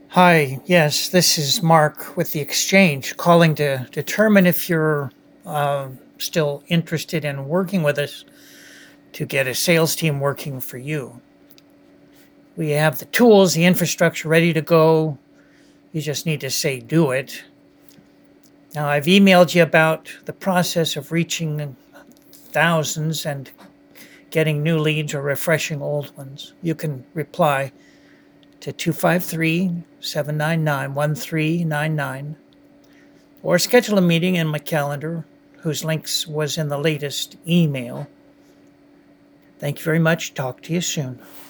Hi, yes, this is Mark with the Exchange calling to determine if you're still interested in working with us to get a sales team working for you. We have the tools, the infrastructure ready to go. You just need to say do it. Now, I've emailed you about the process of reaching thousands and getting new leads or refreshing old ones. You can reply to 253-799-1399 or schedule a meeting in my calendar whose links was in the latest email. Thank you very much. Talk to you soon.